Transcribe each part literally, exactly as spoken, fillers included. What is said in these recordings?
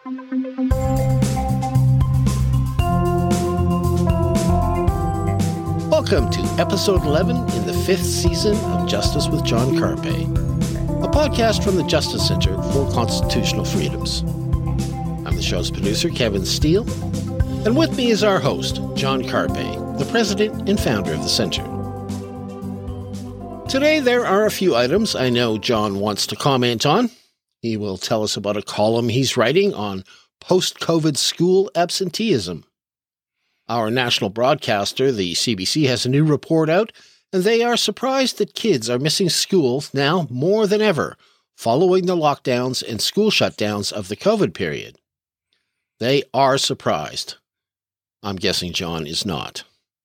Welcome to episode eleven in the fifth season of Justice with John Carpe, a podcast from the Justice Center for Constitutional Freedoms. I'm the show's producer, Kevin Steele, and with me is our host, John Carpe, the president and founder of the center. Today there are a few items I know John wants to comment on. He will tell us about a column he's writing on post-COVID school absenteeism. Our national broadcaster, the C B C, has a new report out, and they are surprised that kids are missing school now more than ever, following the lockdowns and school shutdowns of the COVID period. They are surprised. I'm guessing John is not.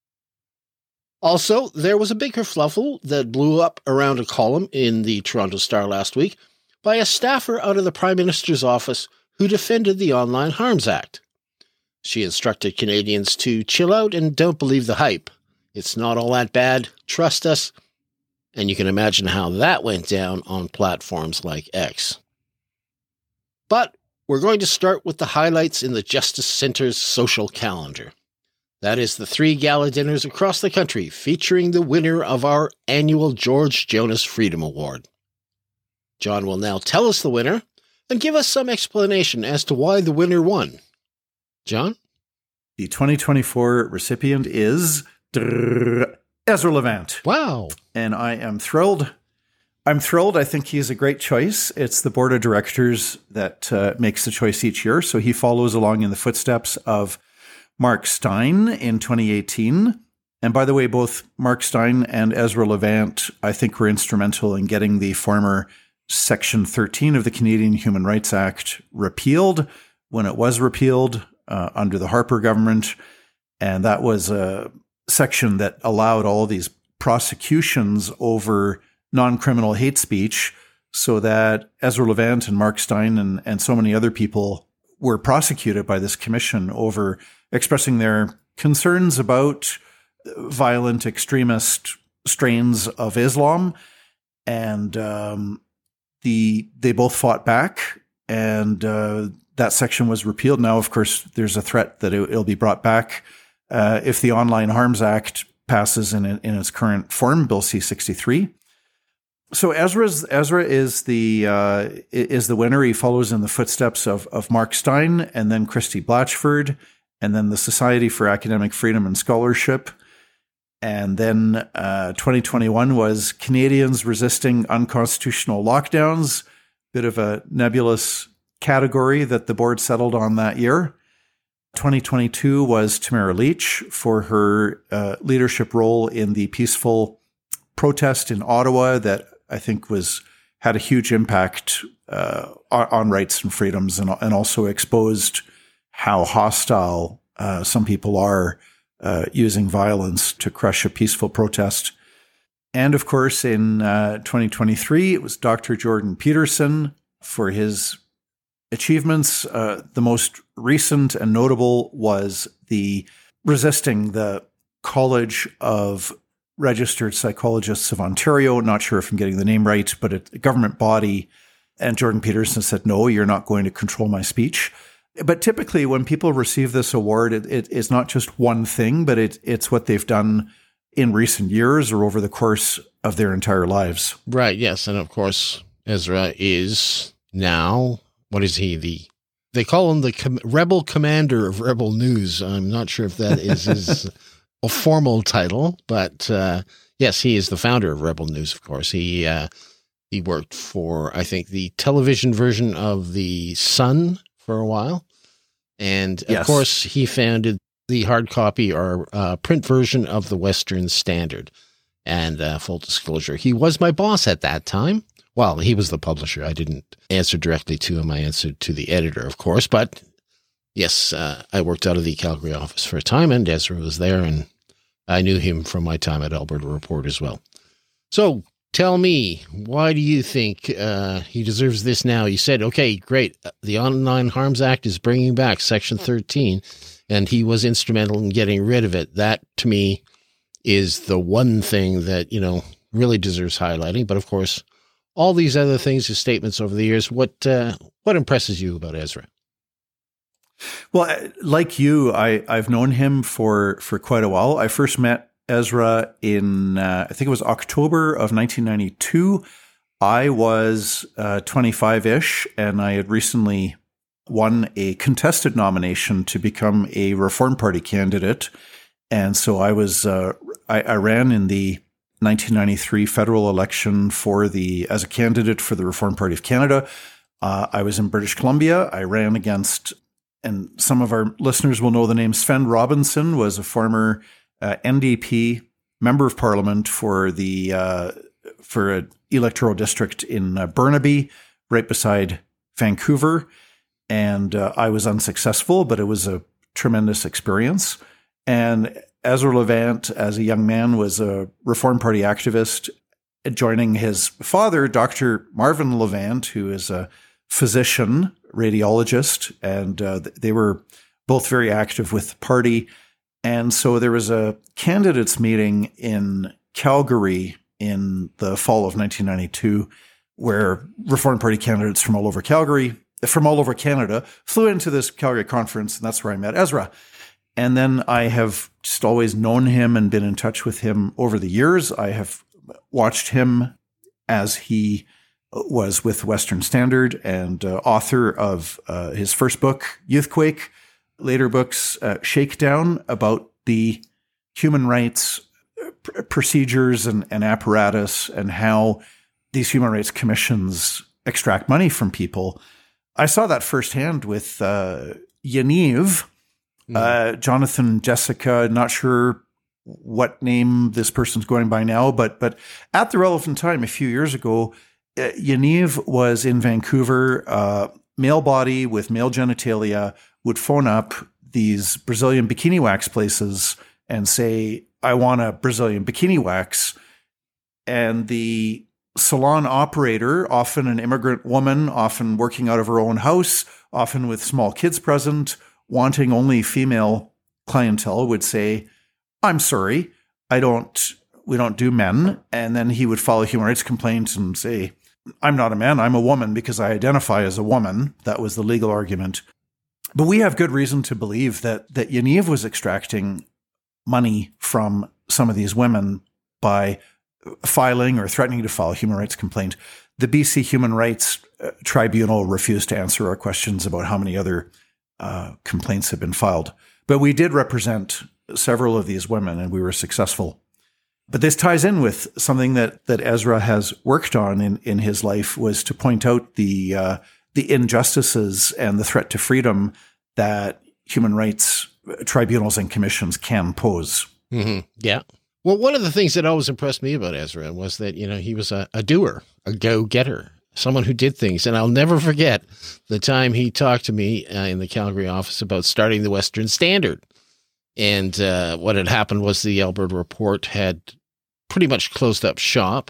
Also, there was a big kerfluffle that blew up around a column in the Toronto Star last week by a staffer out of the Prime Minister's office who defended the Online Harms Act. She instructed Canadians to chill out and don't believe the hype. It's not all that bad, trust us. And you can imagine how that went down on platforms like X. But we're going to start with the highlights in the Justice Center's social calendar. That is the three gala dinners across the country featuring the winner of our annual George Jonas Freedom Award. John will now tell us the winner and give us some explanation as to why the winner won. John? The twenty twenty-four recipient is Ezra Levant. Wow. And I am thrilled. I'm thrilled. I think he's a great choice. It's the board of directors that uh, makes the choice each year. So he follows along in the footsteps of Mark Steyn in twenty eighteen. And by the way, both Mark Steyn and Ezra Levant, I think, were instrumental in getting the former Section thirteen of the Canadian Human Rights Act repealed when it was repealed uh, under the Harper government. And that was a section that allowed all these prosecutions over non-criminal hate speech so that Ezra Levant and Mark Steyn and, and so many other people were prosecuted by this commission over expressing their concerns about violent extremist strains of Islam. And um, the they both fought back, and uh, that section was repealed. Now, of course, there's a threat that it, it'll be brought back uh, if the Online Harms Act passes in, in its current form, Bill C sixty-three. So Ezra's, Ezra is the uh, is the winner. He follows in the footsteps of, of Mark Steyn and then Christy Blatchford, and then the Society for Academic Freedom and Scholarship. And then uh, twenty twenty-one was Canadians Resisting Unconstitutional Lockdowns, bit of a nebulous category that the board settled on that year. twenty twenty-two was Tamara Leach for her uh, leadership role in the peaceful protest in Ottawa that I think was had a huge impact uh, on rights and freedoms, and, and also exposed how hostile uh, some people are uh, using violence to crush a peaceful protest. And of course, in uh, twenty twenty-three, it was Doctor Jordan Peterson for his achievements. Uh, the most recent and notable was the resisting the College of Registered Psychologists of Ontario. Not sure if I'm getting the name right, but a government body. And Jordan Peterson said, no, you're not going to control my speech. But typically when people receive this award, it, it is not just one thing, but it, it's what they've done in recent years or over the course of their entire lives. Right, yes. And of course, Ezra is now, what is he? The They call him the com- Rebel Commander of Rebel News. I'm not sure if that is his a formal title, but uh, yes, he is the founder of Rebel News, of course. He uh, he worked for, I think, the television version of The Sun for a while. And, of yes. course, he founded the hard copy or uh, print version of the Western Standard. And uh, full disclosure, he was my boss at that time. Well, he was the publisher. I didn't answer directly to him. I answered to the editor, of course. But, yes, uh, I worked out of the Calgary office for a time, and Ezra was there, and I knew him from my time at Alberta Report as well. So, tell me, why do you think uh, he deserves this now? You said, okay, great. The Online Harms Act is bringing back Section thirteen, and he was instrumental in getting rid of it. That, to me, is the one thing that, you know, really deserves highlighting. But, of course, all these other things, his statements over the years, what uh, what impresses you about Ezra? Well, like you, I, I've known him for, for quite a while. I first met Ezra in, uh, I think it was October of nineteen ninety-two. I was uh, twenty-five-ish, and I had recently won a contested nomination to become a Reform Party candidate. And so I was, uh, I, I ran in the nineteen ninety-three federal election for the, as a candidate for the Reform Party of Canada. Uh, I was in British Columbia. I ran against, and some of our listeners will know the name, Sven Robinson was a former uh, N D P member of parliament for the, uh, for an electoral district in uh, Burnaby, right beside Vancouver. And uh, I was unsuccessful, but it was a tremendous experience. And Ezra Levant, as a young man, was a Reform Party activist, joining his father, Doctor Marvin Levant, who is a physician, radiologist, and uh, they were both very active with the party. And so there was a candidates meeting in Calgary in the fall of nineteen ninety-two, where Reform Party candidates from all over Calgary, from all over Canada, flew into this Calgary conference, and that's where I met Ezra. And then I have just always known him and been in touch with him over the years. I have watched him as he was with Western Standard and uh, author of uh, his first book, Youthquake, later books, uh, Shakedown, about the human rights pr- procedures and, and apparatus and how these human rights commissions extract money from people. I saw that firsthand with uh, Yaniv, mm. uh, Jonathan Jessica, not sure what name this person's going by now, but but at the relevant time, a few years ago, uh, Yaniv was in Vancouver, uh, male body with male genitalia, would phone up these Brazilian bikini wax places and say, I want a Brazilian bikini wax. And the salon operator, often an immigrant woman, often working out of her own house, often with small kids present, wanting only female clientele, would say, I'm sorry, I don't, we don't do men. And then he would file a human rights complaint and say, I'm not a man, I'm a woman because I identify as a woman. That was the legal argument. But we have good reason to believe that, that Yaniv was extracting money from some of these women by filing or threatening to file a human rights complaint. The B C Human Rights Tribunal refused to answer our questions about how many other uh, complaints have been filed. But we did represent several of these women, and we were successful. But this ties in with something that that Ezra has worked on in, in his life, was to point out the uh, the injustices and the threat to freedom that human rights tribunals and commissions can pose. Mm-hmm. Yeah. Well, one of the things that always impressed me about Ezra was that, you know, he was a, a doer, a go-getter, someone who did things. And I'll never forget the time he talked to me uh, in the Calgary office about starting the Western Standard. And uh, what had happened was the Alberta Report had pretty much closed up shop.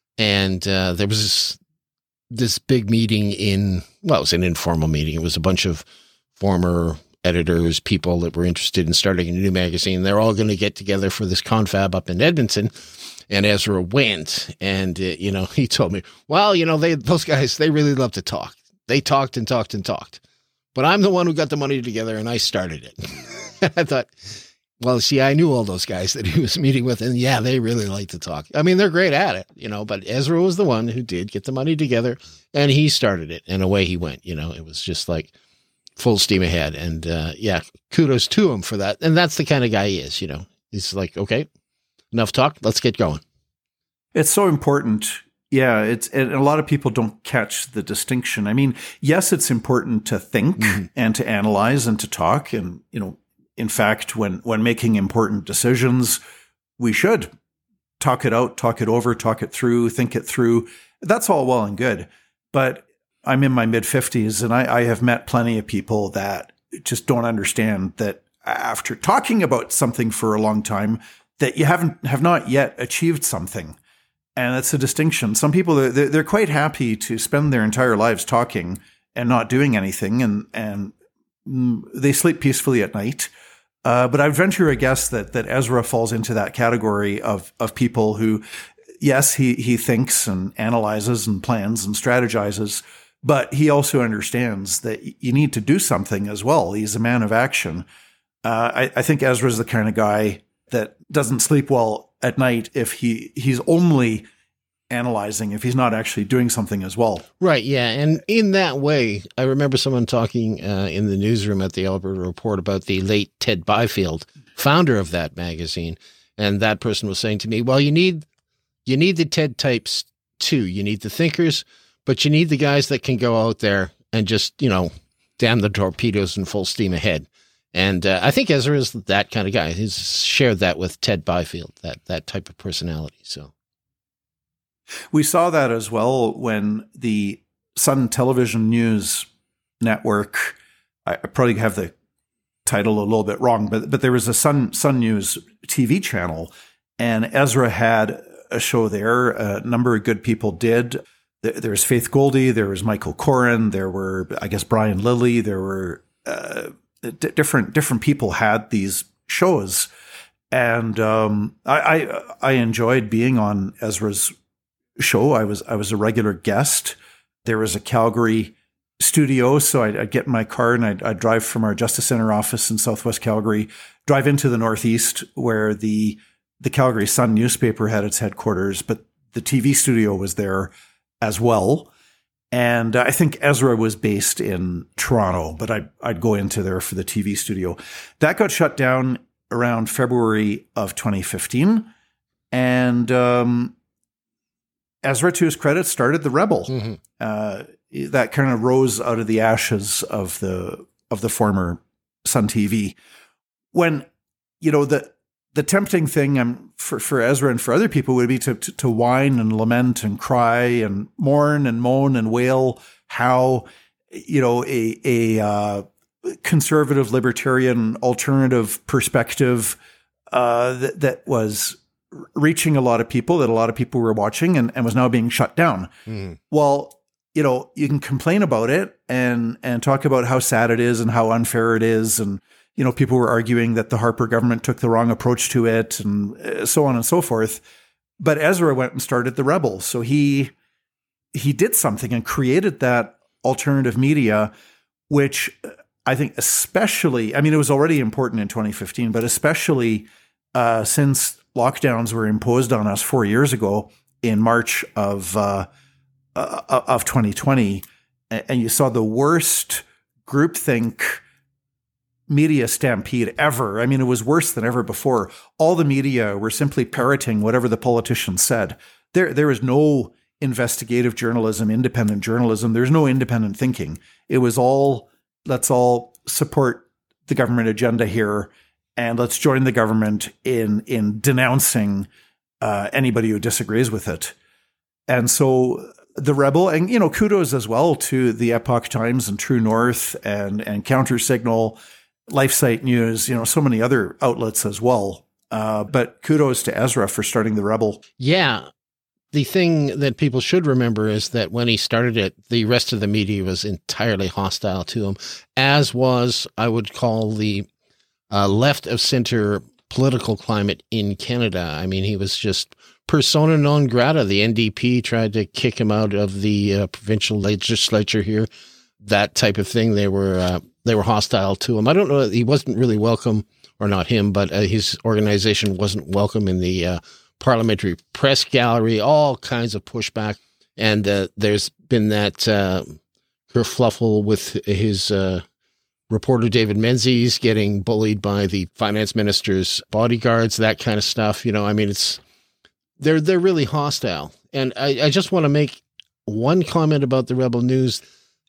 And uh, there was this, this big meeting in, well, it was an informal meeting. It was a bunch of former editors, people that were interested in starting a new magazine. They're all going to get together for this confab up in Edmonton. And Ezra went, and, uh, you know, he told me, well, you know, they, those guys, they really love to talk. They talked and talked and talked, but I'm the one who got the money together and I started it. I thought, well, see, I knew all those guys that he was meeting with, and yeah, they really like to talk. I mean, they're great at it, you know, but Ezra was the one who did get the money together, and he started it, and away he went. You know, it was just like full steam ahead. And uh, yeah, kudos to him for that. And that's the kind of guy he is, you know. He's like, okay, enough talk, let's get going. It's so important. Yeah, it's and a lot of people don't catch the distinction. I mean, yes, it's important to think mm-hmm. and to analyze and to talk. And, you know, in fact, when, when making important decisions, we should talk it out, talk it over, talk it through, think it through. That's all well and good. But I'm in my mid-fifties, and I, I have met plenty of people that just don't understand that after talking about something for a long time, that you haven't have not yet achieved something. And that's a distinction. Some people, they're, they're quite happy to spend their entire lives talking and not doing anything, and, and they sleep peacefully at night. Uh, but I would venture a guess that that Ezra falls into that category of of people who, yes, he he thinks and analyzes and plans and strategizes, But he also understands that you need to do something as well. He's a man of action. Uh, I, I think Ezra's the kind of guy that doesn't sleep well at night if he he's only analyzing, if he's not actually doing something as well. Right, yeah. And in that way, I remember someone talking uh, in the newsroom at the Alberta Report about the late Ted Byfield, founder of that magazine. And that person was saying to me, well, you need you need the Ted types too. You need the thinkers, but you need the guys that can go out there and just, you know, damn the torpedoes and full steam ahead. And uh, I think Ezra is that kind of guy. He's shared that with Ted Byfield, that that type of personality. So we saw that as well when the Sun Television News Network, I probably have the title a little bit wrong, but but there was a Sun Sun News T V channel, and Ezra had a show there. A number of good people did. There was Faith Goldie, there was Michael Corrin, there were, I guess, Brian Lilly, there were uh, d- different different people had these shows, and um, I, I I enjoyed being on Ezra's show. I was I was a regular guest. There was a Calgary studio, so I'd, I'd get in my car and I'd, I'd drive from our Justice Center office in Southwest Calgary, drive into the Northeast where the the Calgary Sun newspaper had its headquarters, but the T V studio was there as well. And I think Ezra was based in Toronto, but I'd, I'd go into there for the T V studio. That got shut down around February of twenty fifteen, and um, Ezra, to his credit, started the Rebel. Mm-hmm. Uh, that kind of rose out of the ashes of the of the former Sun T V. When, you know, the the tempting thing um, for, for Ezra and for other people would be to, to to whine and lament and cry and mourn and moan and wail how, you know, a a uh, conservative, libertarian, alternative perspective uh, that, that was reaching a lot of people, that a lot of people were watching, and, and was now being shut down. Mm. Well, you know, you can complain about it and and talk about how sad it is and how unfair it is. And, you know, people were arguing that the Harper government took the wrong approach to it and so on and so forth. But Ezra went and started the Rebel. So he he did something and created that alternative media, which I think especially, I mean, it was already important in twenty fifteen, but especially uh, since lockdowns were imposed on us four years ago in March of uh, uh, of twenty twenty, and you saw the worst groupthink media stampede ever. I mean, it was worse than ever before. All the media were simply parroting whatever the politicians said. There, there was no investigative journalism, independent journalism. There's no independent thinking. It was all, let's all support the government agenda here, and let's join the government in in denouncing uh, anybody who disagrees with it. And so the Rebel, and, you know, kudos as well to the Epoch Times and True North and and Countersignal, LifeSite News, you know, so many other outlets as well. Uh, but kudos to Ezra for starting the Rebel. Yeah. The thing that people should remember is that when he started it, the rest of the media was entirely hostile to him, as was, I would call, the uh, left of center political climate in Canada. I mean, he was just persona non grata. The N D P tried to kick him out of the uh, provincial legislature here, that type of thing. They were uh, they were hostile to him. I don't know. He wasn't really welcome, or not him, but uh, his organization wasn't welcome in the uh, parliamentary press gallery, all kinds of pushback. And uh, there's been that uh, kerfluffle with his uh, reporter David Menzies getting bullied by the finance minister's bodyguards, that kind of stuff. You know, I mean, it's they're they're really hostile. And I, I just want to make one comment about the Rebel News.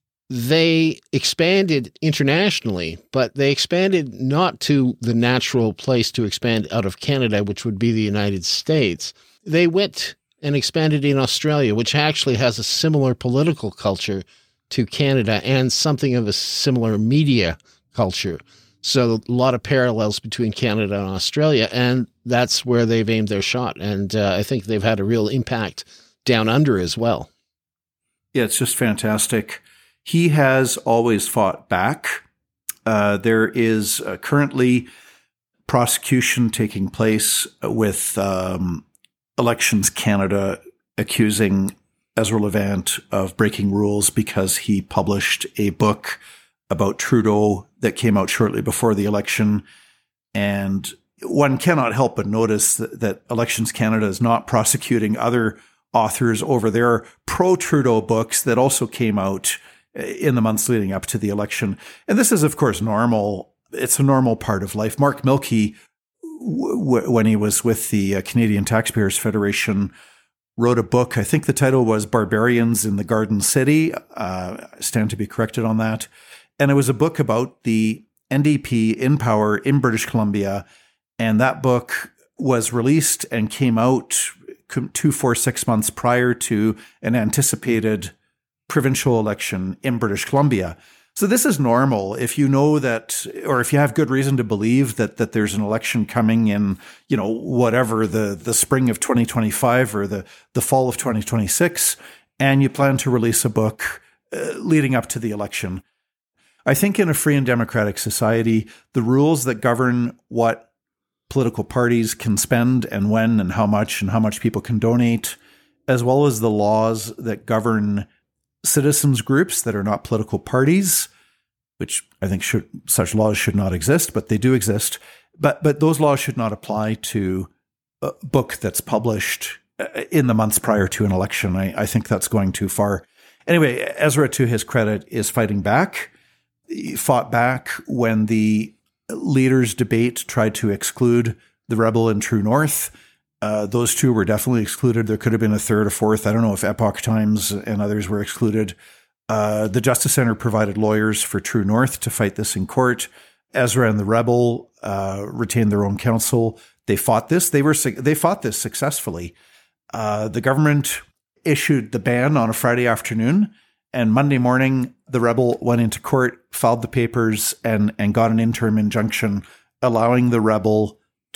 They expanded internationally, but they expanded not to the natural place to expand out of Canada, which would be the United States. They went and expanded in Australia, which actually has a similar political culture to Canada and something of a similar media culture. So a lot of parallels between Canada and Australia, and that's where they've aimed their shot. And uh, I think they've had a real impact down under as well. Yeah, it's just fantastic. He has always fought back. Uh, there is uh, currently prosecution taking place with um, Elections Canada accusing Ezra Levant of breaking rules because he published a book about Trudeau that came out shortly before the election. And one cannot help but notice that, that Elections Canada is not prosecuting other authors over their pro-Trudeau books that also came out in the months leading up to the election. And this is, of course, normal. It's a normal part of life. Mark Milkey, w- when he was with the uh, Canadian Taxpayers Federation, wrote a book. I think the title was Barbarians in the Garden City. Uh, I stand to be corrected on that. And it was a book about the N D P in power in British Columbia. And that book was released and came out two, four, six months prior to an anticipated provincial election in British Columbia. So this is normal. If you know that, or if you have good reason to believe that that there's an election coming in, you know, whatever, the, the spring of twenty twenty-five or the, the fall of twenty twenty-six, and you plan to release a book uh, leading up to the election. I think in a free and democratic society, the rules that govern what political parties can spend and when and how much and how much people can donate, as well as the laws that govern citizens groups that are not political parties, which I think should, such laws should not exist, but they do exist. But but those laws should not apply to a book that's published in the months prior to an election. I, I think that's going too far. Anyway, Ezra, to his credit, is fighting back. He fought back when the leaders' debate tried to exclude the Rebel and True North. Uh, those two were definitely excluded. There could have been a third or fourth. I don't know if Epoch Times and others were excluded. Uh, the Justice Center provided lawyers for True North to fight this in court. Ezra and the Rebel uh, retained their own counsel. They fought this. They were they fought this successfully. Uh, the government issued the ban on a Friday afternoon, and Monday morning, the Rebel went into court, filed the papers, and and got an interim injunction allowing the Rebel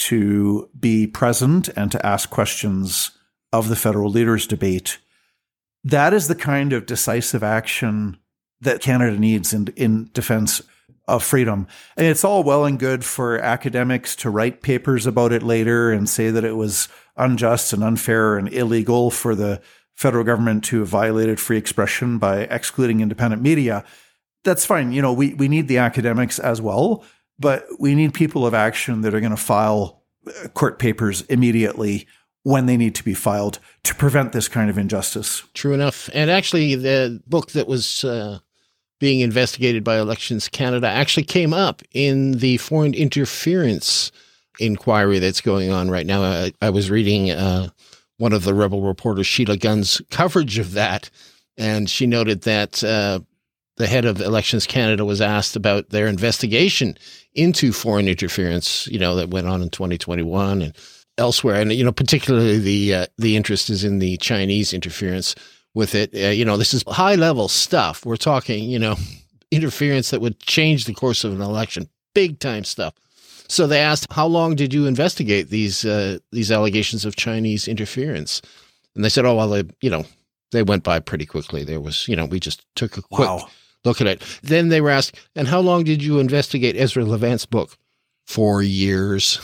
to be present and to ask questions of the federal leaders' debate. That is the kind of decisive action that Canada needs in, in defense of freedom. And it's all well and good for academics to write papers about it later and say that it was unjust and unfair and illegal for the federal government to have violated free expression by excluding independent media. That's fine. You know, we, we need the academics as well, but we need people of action that are going to file court papers immediately when they need to be filed to prevent this kind of injustice. True enough. And actually, the book that was uh, being investigated by Elections Canada actually came up in the foreign interference inquiry that's going on right now. I, I was reading uh, one of the Rebel reporters, Sheila Gunn's coverage of that, and she noted that uh, the head of Elections Canada was asked about their investigation into foreign interference, you know, that went on in twenty twenty-one and elsewhere. And, you know, particularly the uh, the interest is in the Chinese interference with it. Uh, you know, this is high level stuff. We're talking, you know, interference that would change the course of an election, big time stuff. So they asked, how long did you investigate these uh, these allegations of Chinese interference? And they said, oh, well, they, you know, they went by pretty quickly. There was, you know, we just took a quick wow. look at it. Then they were asked, and how long did you investigate Ezra Levant's book? Four years.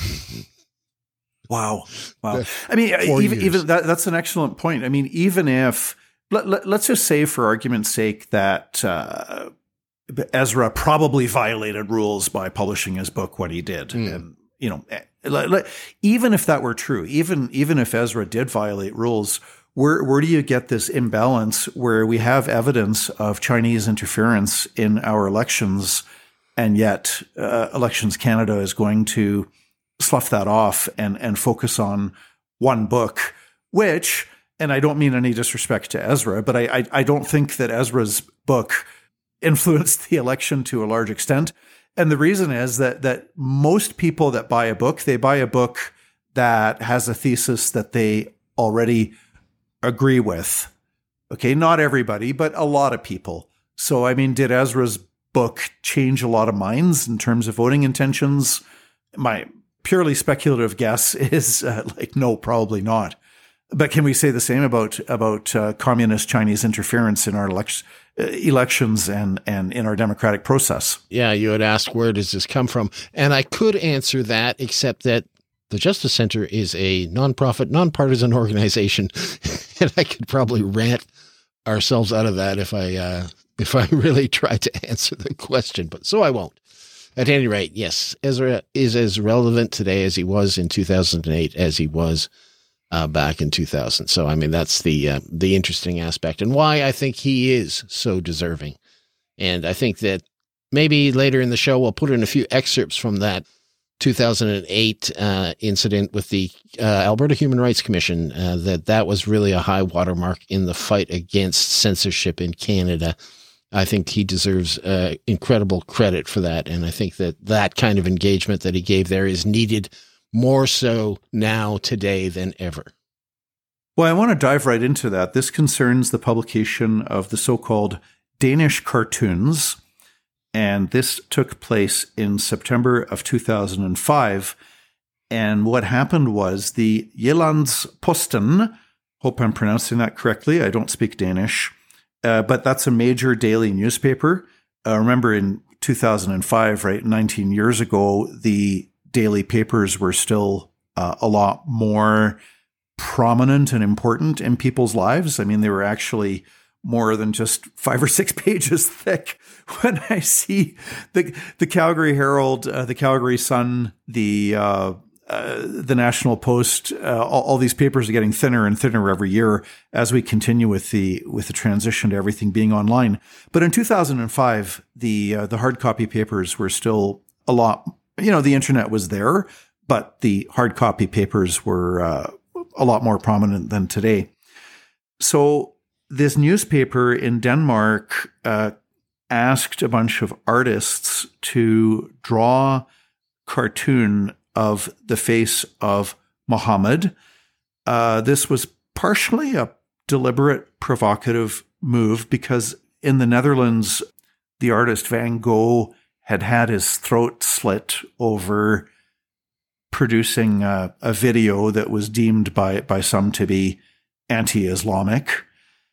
Wow. Wow. I mean, Four even, even that, that's an excellent point. I mean, even if, let, let, let's just say for argument's sake that uh, Ezra probably violated rules by publishing his book when he did. Mm. And, you know, let, let, even if that were true, even, even if Ezra did violate rules, Where where do you get this imbalance where we have evidence of Chinese interference in our elections, and yet uh, Elections Canada is going to slough that off and, and focus on one book, which, and I don't mean any disrespect to Ezra, but I, I, I don't think that Ezra's book influenced the election to a large extent. And the reason is that that most people that buy a book, they buy a book that has a thesis that they already agree with. Okay, not everybody, but a lot of people. So, I mean, did Ezra's book change a lot of minds in terms of voting intentions? My purely speculative guess is uh, like, no, probably not. But can we say the same about about uh, communist Chinese interference in our elect- uh, elections and, and in our democratic process? Yeah, you had asked, where does this come from? And I could answer that, except that The Justice Center is a nonprofit, nonpartisan organization, and I could probably rant ourselves out of that if I uh, if I really tried to answer the question, but so I won't. At any rate, yes, Ezra is as relevant today as he was in two thousand eight as he was uh, back in two thousand. So, I mean, that's the uh, the interesting aspect and why I think he is so deserving. And I think that maybe later in the show, we'll put in a few excerpts from that two thousand eight uh, incident with the uh, Alberta Human Rights Commission, uh, that that was really a high watermark in the fight against censorship in Canada. I think he deserves uh, incredible credit for that. And I think that that kind of engagement that he gave there is needed more so now today than ever. Well, I want to dive right into that. This concerns the publication of the so-called Danish cartoons. And this took place in September of two thousand five. And what happened was the Jyllands-Posten, hope I'm pronouncing that correctly, I don't speak Danish, uh, but that's a major daily newspaper. Uh, remember in two thousand five, right, nineteen years ago, the daily papers were still uh, a lot more prominent and important in people's lives. I mean, they were actually more than just five or six pages thick. When I see the the Calgary Herald, uh, the Calgary Sun, the uh, uh, the National Post, uh, all, all these papers are getting thinner and thinner every year as we continue with the with the transition to everything being online. But in two thousand five, the uh, the hard copy papers were still a lot. You know, the internet was there, but the hard copy papers were uh, a lot more prominent than today. So this newspaper in Denmark uh, asked a bunch of artists to draw cartoon of the face of Muhammad. Uh, this was partially a deliberate, provocative move because in the Netherlands, the artist Van Gogh had had his throat slit over producing a, a video that was deemed by, by some to be anti-Islamic.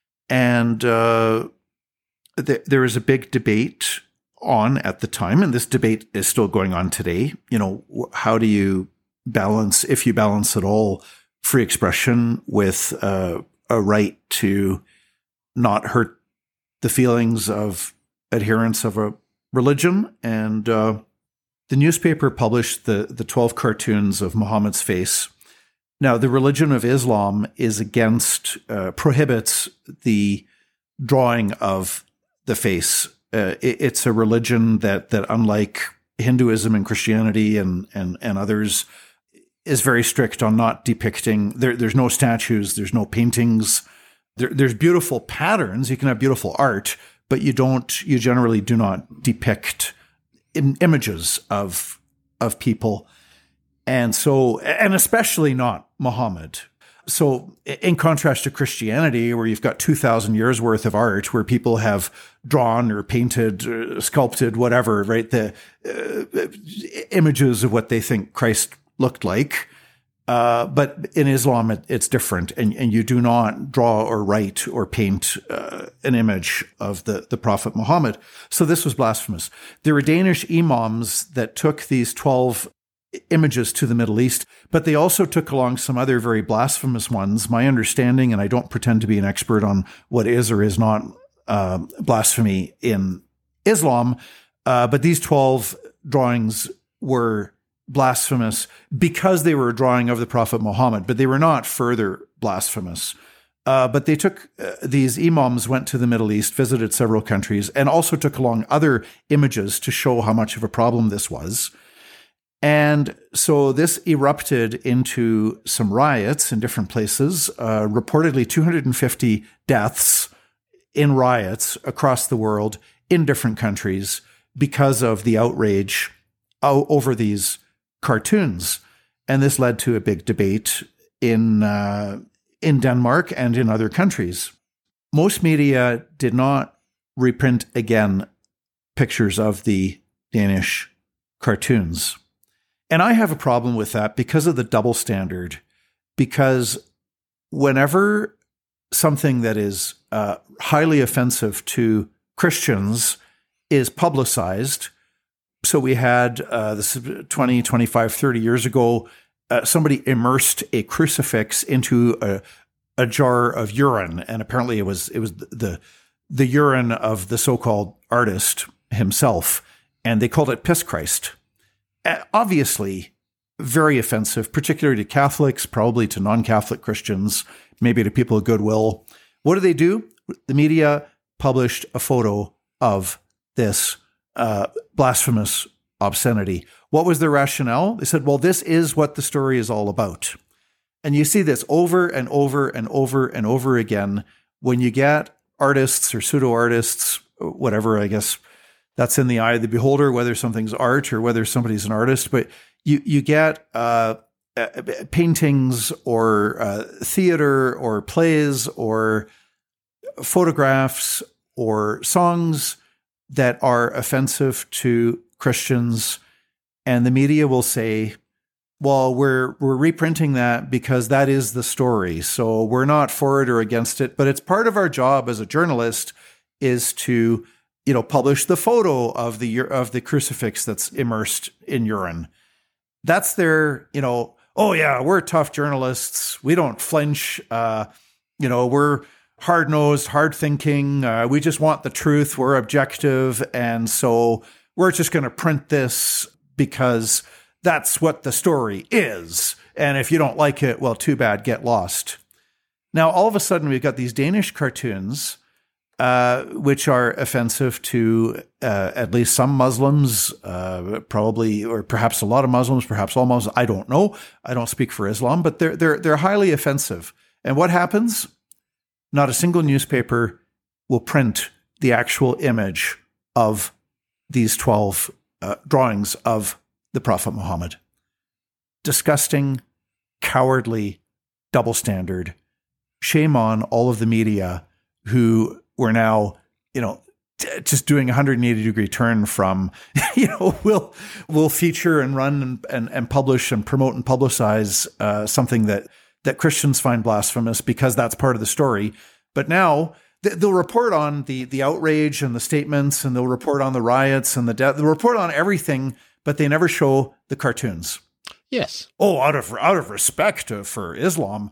And uh, th- there was a big debate on at the time, and this debate is still going on today. You know, wh- how do you balance, if you balance at all, free expression with uh, a right to not hurt the feelings of adherents of a religion? And uh, the newspaper published the the twelve cartoons of Muhammad's face. Now, the religion of Islam is against, uh, prohibits the drawing of the face. Uh, it, it's a religion that, that unlike Hinduism and Christianity and, and, and others, is very strict on not depicting. There, there's no statues, there's no paintings. There, there's beautiful patterns. You can have beautiful art, but you don't. You generally do not depict im- images of of people. And so, and especially not Muhammad. So in contrast to Christianity, where you've got two thousand years worth of art where people have drawn or painted, or sculpted, whatever, right? The uh, images of what they think Christ looked like. Uh, but in Islam, it, it's different. And, and you do not draw or write or paint uh, an image of the, the Prophet Muhammad. So this was blasphemous. There were Danish imams that took these twelve images to the Middle East, but they also took along some other very blasphemous ones. My understanding, and I don't pretend to be an expert on what is or is not uh, blasphemy in Islam, uh, but these twelve drawings were blasphemous because they were a drawing of the Prophet Muhammad, but they were not further blasphemous. Uh, but they took, uh, these imams went to the Middle East, visited several countries, and also took along other images to show how much of a problem this was. And so this erupted into some riots in different places, uh, reportedly two hundred fifty deaths in riots across the world in different countries because of the outrage over these cartoons. And this led to a big debate in uh, in Denmark and in other countries. Most media did not reprint again pictures of the Danish cartoons. And I have a problem with that because of the double standard, because whenever something that is uh, highly offensive to Christians is publicized, so we had uh, this twenty, twenty-five, thirty years ago, uh, somebody immersed a crucifix into a, a jar of urine, and apparently it was it was the the urine of the so-called artist himself, and they called it Piss Christ. Uh, obviously, very offensive, particularly to Catholics, probably to non-Catholic Christians, maybe to people of goodwill. What do they do? The media published a photo of this uh, blasphemous obscenity. What was their rationale? They said, well, this is what the story is all about. And you see this over and over and over and over again when you get artists or pseudo-artists, whatever, I guess that's in the eye of the beholder, whether something's art or whether somebody's an artist. But you, you get uh, paintings or uh, theater or plays or photographs or songs that are offensive to Christians, and the media will say, well, we're we're reprinting that because that is the story. So we're not for it or against it, but it's part of our job as a journalist is to, you know, publish the photo of the of the crucifix that's immersed in urine. That's their, you know, oh yeah, we're tough journalists. We don't flinch. Uh, you know, we're hard-nosed, hard-thinking. Uh, we just want the truth. We're objective. And so we're just going to print this because that's what the story is. And if you don't like it, well, too bad, get lost. Now, all of a sudden, we've got these Danish cartoons, uh, which are offensive to uh, at least some Muslims, uh, probably, or perhaps a lot of Muslims, perhaps all Muslims. I don't know. I don't speak for Islam, but they're they're they're highly offensive. And what happens? Not a single newspaper will print the actual image of these twelve uh, drawings of the Prophet Muhammad. Disgusting, cowardly, double standard. Shame on all of the media who were now, you know, t- just doing a one hundred eighty degree turn from, you know, we'll, we'll feature and run and, and, and publish and promote and publicize uh, something that that Christians find blasphemous because that's part of the story. But now th- they'll report on the the outrage and the statements, and they'll report on the riots and the death. They'll report on everything, but they never show the cartoons. Yes. Oh, out of out of respect for Islam.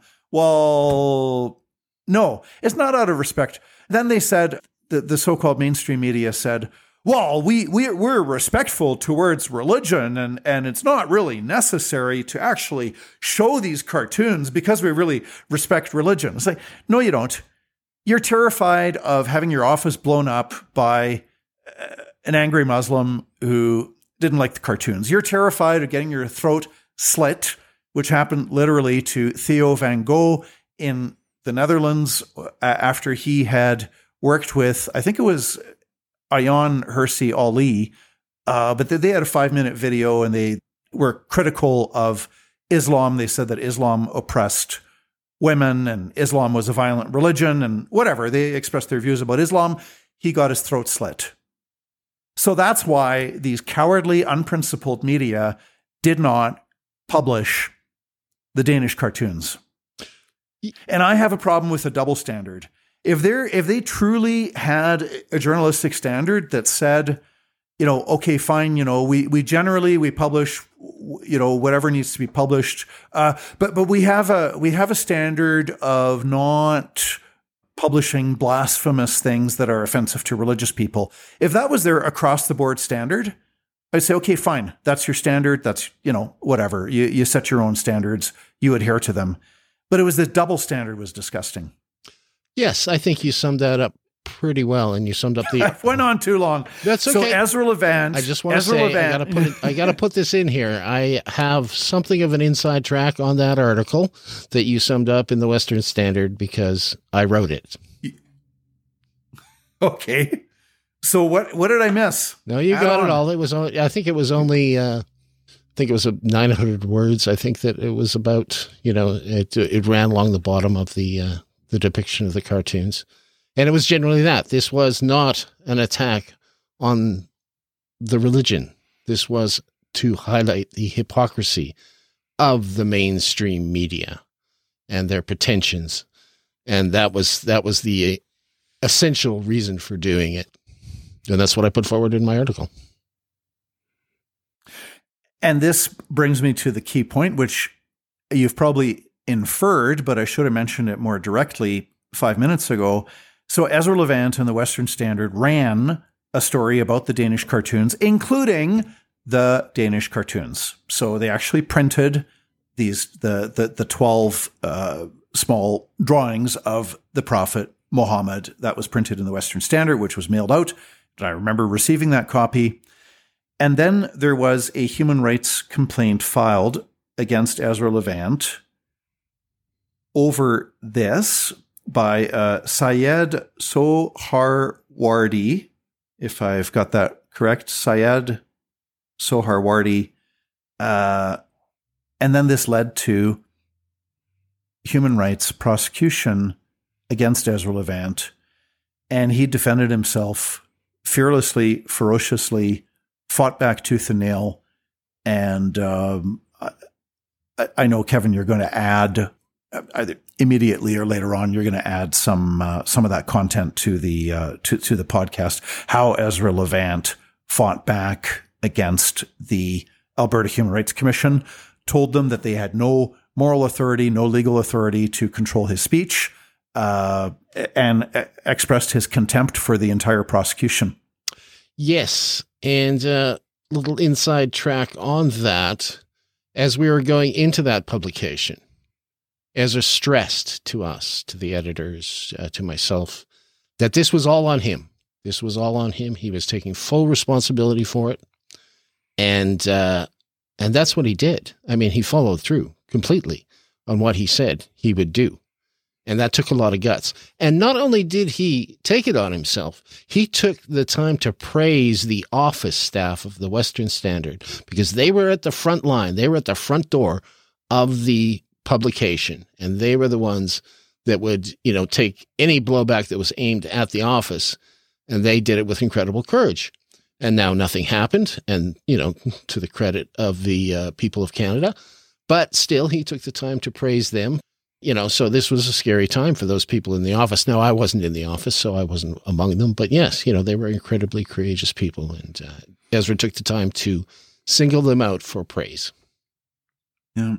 Well, no, it's not out of respect. Then they said, the, the so-called mainstream media said, well, we, we, we're respectful towards religion, and, and it's not really necessary to actually show these cartoons because we really respect religion. It's like, no, you don't. You're terrified of having your office blown up by uh, an angry Muslim who didn't like the cartoons. You're terrified of getting your throat slit, which happened literally to Theo van Gogh in the Netherlands uh, after he had worked with, I think it was Ayaan Hirsi Ali, uh, but they, they had a five-minute video and they were critical of Islam. They said that Islam oppressed women and Islam was a violent religion and whatever. They expressed their views about Islam. He got his throat slit. So that's why these cowardly, unprincipled media did not publish the Danish cartoons. And I have a problem with a double standard. If they're if they truly had a journalistic standard that said, you know, okay, fine, you know, we we generally we publish, you know, whatever needs to be published, uh, but but we have a we have a standard of not publishing blasphemous things that are offensive to religious people. If that was their across the board standard, I'd say, okay, fine, that's your standard. That's, you know, whatever. You you set your own standards, you adhere to them. But it was the double standard was disgusting. Yes, I think you summed that up pretty well, and you summed up the. I went on too long. That's okay. So Ezra Levant. I just want to Ezra say Levant. I got to put it, I got to put this in here. I have something of an inside track on that article that you summed up in the Western Standard because I wrote it. Okay. So what what did I miss? No, you Add got on. it all. It was. Only, I think it was only. Uh, I think it was a nine hundred words. I think that it was about. You know, it it ran along the bottom of the. Uh, the depiction of the cartoons. And it was generally that. This was not an attack on the religion. This was to highlight the hypocrisy of the mainstream media and their pretensions. And that was that was the essential reason for doing it. And that's what I put forward in my article. And this brings me to the key point, which you've probably inferred, but I should have mentioned it more directly five minutes ago. So Ezra Levant and the Western Standard ran a story about the Danish cartoons, including the Danish cartoons. So they actually printed these the the, the twelve uh, small drawings of the Prophet Muhammad that was printed in the Western Standard, which was mailed out. And I remember receiving that copy. And then there was a human rights complaint filed against Ezra Levant over this by uh, Syed Soharwardy, if I've got that correct, Syed Soharwardy. Uh, and then this led to human rights prosecution against Ezra Levant. And he defended himself fearlessly, ferociously, fought back tooth and nail. And um, I, I know, Kevin, you're going to add either immediately or later on, you're going to add some uh, some of that content to the uh, to to the podcast. How Ezra Levant fought back against the Alberta Human Rights Commission, told them that they had no moral authority, no legal authority to control his speech, uh, and expressed his contempt for the entire prosecution. Yes, and a uh, little inside track on that. As we were going into that publication, Ezra stressed to us, to the editors, uh, to myself, that this was all on him. This was all on him. He was taking full responsibility for it. And uh, and that's what he did. I mean, he followed through completely on what he said he would do. And that took a lot of guts. And not only did he take it on himself, he took the time to praise the office staff of the Western Standard, because they were at the front line. They were at the front door of the publication, and they were the ones that would, you know, take any blowback that was aimed at the office, and they did it with incredible courage. And now nothing happened, and, you know, to the credit of the uh, people of Canada, but still he took the time to praise them. You know, so this was a scary time for those people in the office. Now, I wasn't in the office, so I wasn't among them. But yes, you know, they were incredibly courageous people. And uh, Ezra took the time to single them out for praise. Yeah.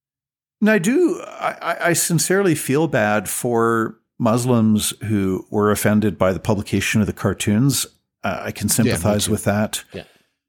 And I do, I, I sincerely feel bad for Muslims who were offended by the publication of the cartoons. Uh, I can sympathize yeah, with that. Yeah.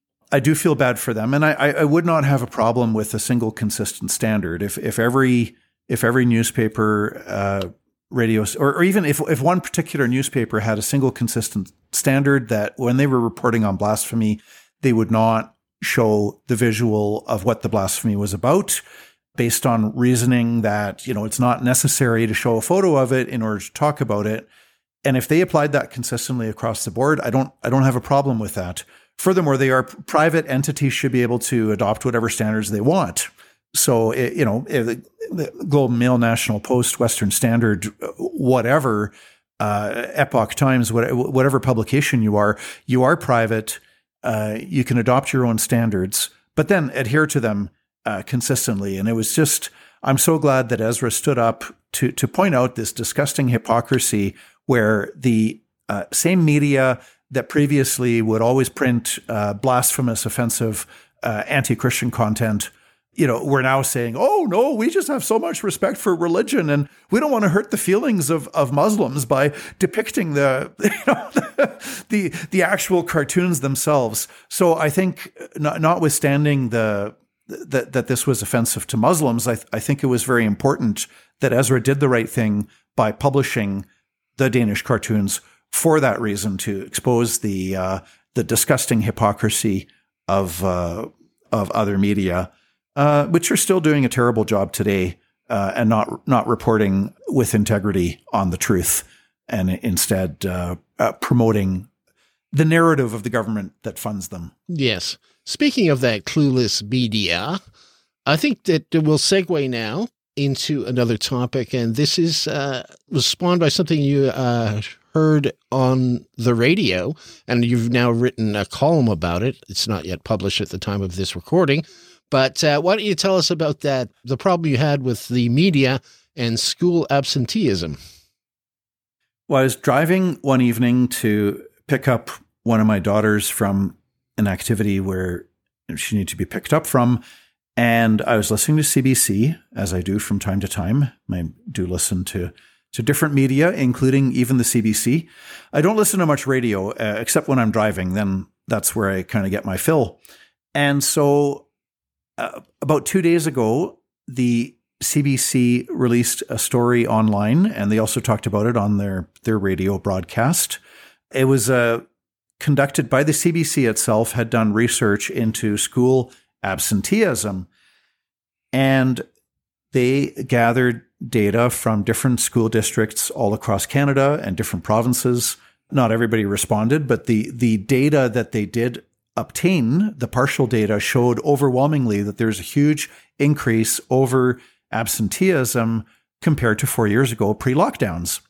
I do feel bad for them. And I, I would not have a problem with a single consistent standard. If, if every... If every newspaper, uh, radio, or, or even if, if one particular newspaper had a single consistent standard that when they were reporting on blasphemy, they would not show the visual of what the blasphemy was about, based on reasoning that, you know, it's not necessary to show a photo of it in order to talk about it. And if they applied that consistently across the board, I don't, I don't have a problem with that. Furthermore, they are private entities, should be able to adopt whatever standards they want. So, you know, the, the Globe and Mail, National Post, Western Standard, whatever, uh, Epoch Times, whatever publication you are, you are private. Uh, you can adopt your own standards, but then adhere to them uh, consistently. And it was just, I'm so glad that Ezra stood up to to point out this disgusting hypocrisy where the uh, same media that previously would always print uh, blasphemous, offensive, uh, anti-Christian content, you know, we're now saying, oh, no, we just have so much respect for religion and we don't want to hurt the feelings of, of Muslims by depicting the, you know, the, the, the actual cartoons themselves. So I think not, notwithstanding the, that, that this was offensive to Muslims, I, th- I think it was very important that Ezra did the right thing by publishing the Danish cartoons for that reason, to expose the, uh, the disgusting hypocrisy of, uh, of other media. Uh, which are still doing a terrible job today uh, and not not reporting with integrity on the truth, and instead uh, uh, promoting the narrative of the government that funds them. Yes. Speaking of that clueless media, I think that we'll segue now into another topic, and this is uh, was spawned by something you uh, heard on the radio, and you've now written a column about it. It's not yet published at the time of this recording. But uh, why don't you tell us about that, the problem you had with the media and school absenteeism? Well, I was driving one evening to pick up one of my daughters from an activity where she needed to be picked up from, And I was listening to C B C, as I do from time to time. I do listen to, to different media, including even the C B C. I don't listen to much radio, uh, except when I'm driving. Then that's where I kind of get my fill. And so uh, about two days ago, the C B C released a story online, and they also talked about it on their, their radio broadcast. It was uh, conducted by the C B C itself, had done research into school absenteeism, and they gathered data from different school districts all across Canada and different provinces. Not everybody responded, but the, the data that they did obtain, the partial data, showed overwhelmingly that there's a huge increase over absenteeism compared to four years ago, pre-lockdowns.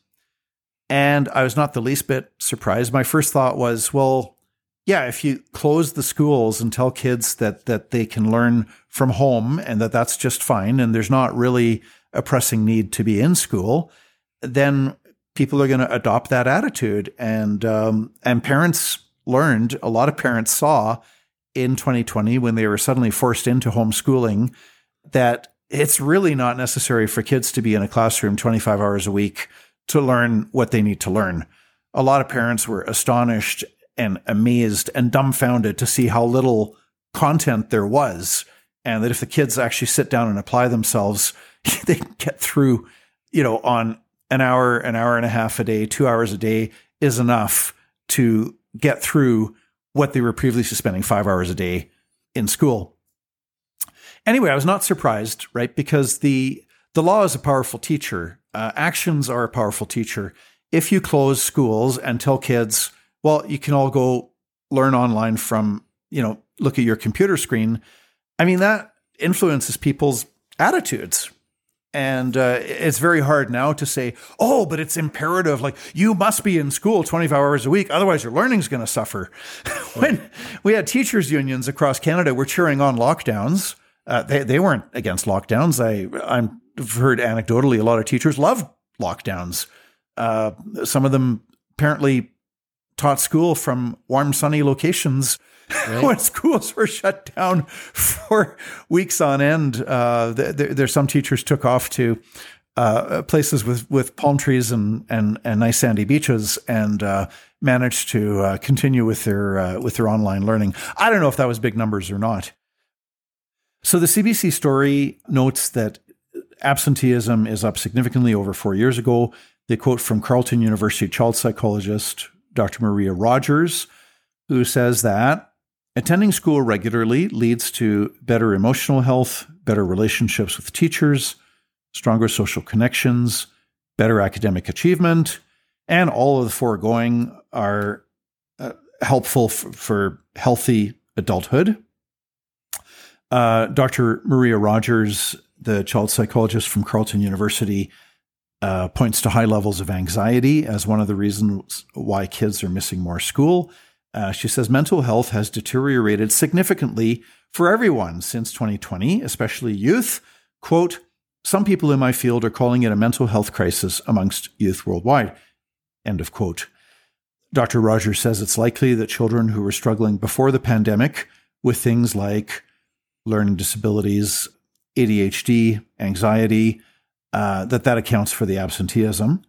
And I was not the least bit surprised. My first thought was, well, yeah, if you close the schools and tell kids that that they can learn from home and that that's just fine and there's not really a pressing need to be in school, then people are going to adopt that attitude. And um, and parents learned, a lot of parents saw in twenty twenty when they were suddenly forced into homeschooling that it's really not necessary for kids to be in a classroom twenty-five hours a week to learn what they need to learn. A lot of parents were astonished and amazed and dumbfounded to see how little content there was, and that if the kids actually sit down and apply themselves, they can get through, you know, on an hour, an hour and a half a day, two hours a day is enough to get through what they were previously spending five hours a day in school. Anyway, I was not surprised, right? Because the the law is a powerful teacher. Uh, actions are a powerful teacher. If you close schools and tell kids, well, you can all go learn online from, you know, look at your computer screen, I mean, that influences people's attitudes. And uh, it's very hard now to say, oh, but it's imperative. Like, you must be in school twenty-five hours a week. Otherwise, your learning's going to suffer. When we had teachers' unions across Canada were cheering on lockdowns, uh, they, they weren't against lockdowns. I, I've heard anecdotally a lot of teachers love lockdowns. Uh, some of them apparently taught school from warm, sunny locations. Right. When schools were shut down for weeks on end. Uh, there, there's some teachers took off to uh, places with, with palm trees and, and, and nice sandy beaches and uh, managed to uh, continue with their uh, with their online learning. I don't know if that was big numbers or not. So the C B C story notes that absenteeism is up significantly over four years ago. They quote from Carleton University child psychologist Doctor Maria Rogers, who says that attending school regularly leads to better emotional health, better relationships with teachers, stronger social connections, better academic achievement, and all of the foregoing are uh, helpful f- for healthy adulthood. Uh, Doctor Maria Rogers, the child psychologist from Carleton University, uh, points to high levels of anxiety as one of the reasons why kids are missing more school. Uh, she says mental health has deteriorated significantly for everyone since twenty twenty, especially youth. Quote, some people in my field are calling it a mental health crisis amongst youth worldwide. End of quote. Doctor Rogers says it's likely that children who were struggling before the pandemic with things like learning disabilities, A D H D, anxiety, uh, that that accounts for the absenteeism.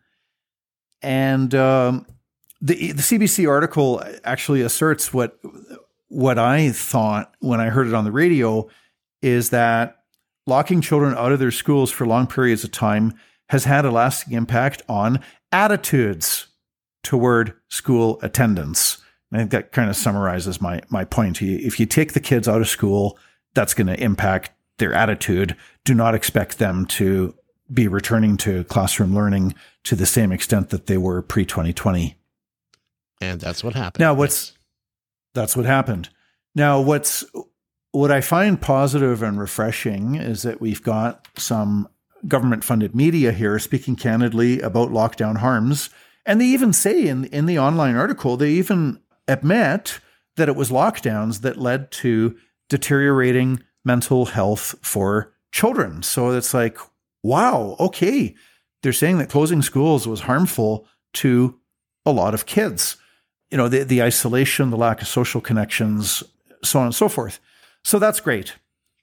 And um, The, the C B C article actually asserts what what I thought when I heard it on the radio is that locking children out of their schools for long periods of time has had a lasting impact on attitudes toward school attendance. I think that kind of summarizes my my point. If you take the kids out of school, that's going to impact their attitude. Do not expect them to be returning to classroom learning to the same extent that they were pre twenty twenty. And that's what happened. Now, what's that's what happened. Now, what's what I find positive and refreshing is that we've got some government-funded media here speaking candidly about lockdown harms, and they even say in in the online article, they even admit that it was lockdowns that led to deteriorating mental health for children. So it's like, wow, okay, they're saying that closing schools was harmful to a lot of kids. You know, the, the isolation, the lack of social connections, so on and so forth. So that's great.